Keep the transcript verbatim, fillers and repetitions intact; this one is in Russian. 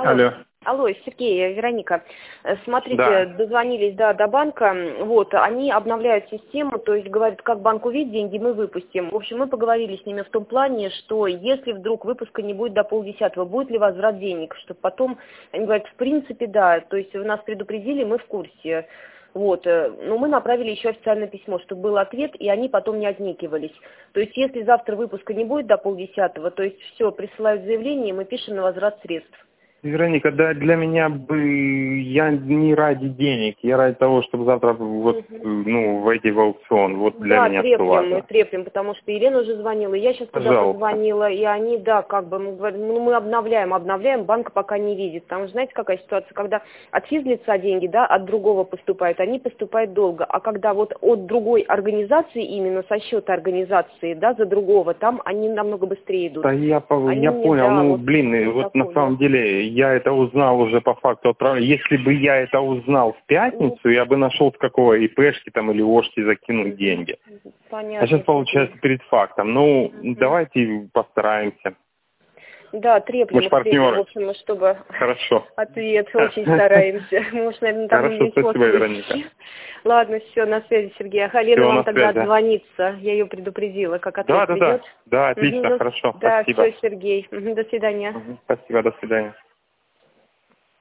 Алло. Алло. Алло, Сергей, Вероника. Э, Смотрите, Да. дозвонились, да, до банка. Вот, они обновляют систему, то есть говорят, как банк увидит деньги, мы выпустим. В общем, мы поговорили с ними в том плане, что если вдруг выпуска не будет до полдесятого, будет ли возврат денег, чтобы потом, они говорят, в принципе, да, то есть вы нас предупредили, мы в курсе. Вот, э, но мы направили еще официальное письмо, чтобы был ответ, и они потом не отнекивались. То есть, если завтра выпуска не будет до полдесятого, то есть все, присылают заявление, и мы пишем на возврат средств. Вероника, да, для меня бы, я не ради денег, я ради того, чтобы завтра вот, Мгм. ну, войти в аукцион. Вот для Да, меня что треплем, мы важно. треплем, потому что Елена уже звонила, и я сейчас туда Пожалуйста. позвонила, и они, да, как бы, мы говорим, ну, мы обновляем, обновляем, банк пока не видит. Потому что, знаете, какая ситуация, когда от физлица деньги, да, от другого поступают, они поступают долго, а когда вот от другой организации, именно со счета организации, да, за другого, там они намного быстрее идут. Да я, по- Они я мне, понял, да, ну, вот блин, и вот на такое. самом деле я это узнал уже по факту отправления. Если бы я это узнал в пятницу, я бы нашел с какого ИПшки там или ОшКи закинуть деньги. Понятно. А сейчас получается перед фактом. Ну, Мгм. давайте постараемся. Да, треплем, Мы ж их треплем, в партнеры. общем, чтобы Хорошо. ответ очень стараемся. Может, наверное, там Хорошо, не спасибо, Вероника. Ладно, все, на связи, Сергей. А Лена Всего вам на тогда связи. отзвонится. Я ее предупредила, как Да, ответ да, да. придет. Да, Мгм, отлично, да, хорошо. да, Спасибо. все, Сергей. Мгм, до свидания. Мгм. Спасибо, до свидания.